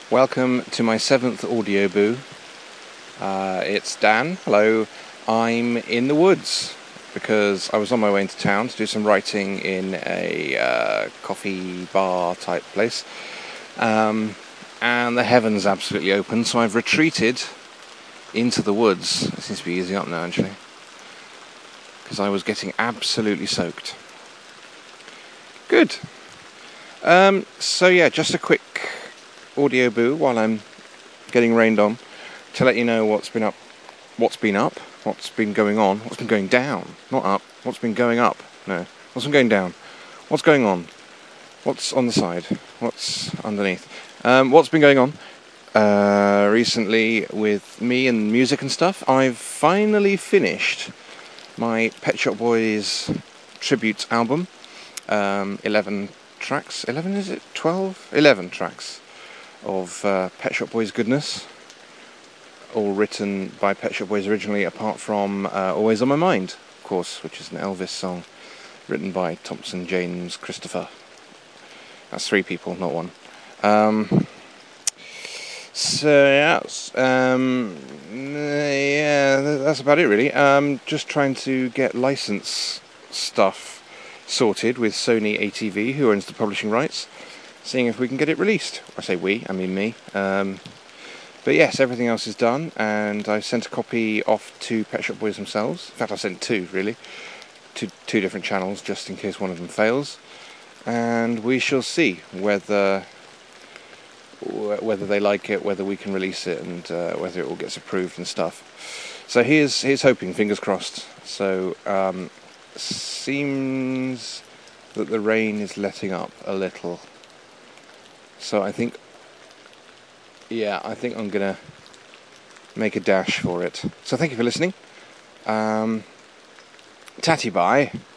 Welcome to my 7th audio boo. It's Dan. Hello. I'm in the woods because I was on my way into town to do some writing in a coffee bar type place. And the heavens absolutely open, so I've retreated into the woods. It seems to be easing up now, actually, because I was getting absolutely soaked. Good. So yeah, just a quick audio boo while I'm getting rained on to let you know what's been going on, what's been going down, not up, what's been going up, no, what's been going down, what's going on, what's on the side, what's underneath, what's been going on recently with me and music and stuff. I've finally finished my Pet Shop Boys tribute album, 11 tracks, 11 is it, 12? 11 tracks of Pet Shop Boys goodness, all written by Pet Shop Boys originally, apart from Always on My Mind, of course, which is an Elvis song written by Thompson, James, Christopher. That's 3 people, not 1. Yeah, that's about it really. Just trying to get license stuff sorted with Sony ATV, who owns the publishing rights, seeing if we can get it released. I say we, I mean me. But yes, everything else is done, and I sent a copy off to Pet Shop Boys themselves. In fact, I sent 2, really, to 2 different channels, just in case one of them fails. And we shall see whether they like it, whether we can release it, and whether it all gets approved and stuff. So here's hoping, fingers crossed. So seems that the rain is letting up a little. So I think I'm gonna make a dash for it. So thank you for listening. Tatty bye.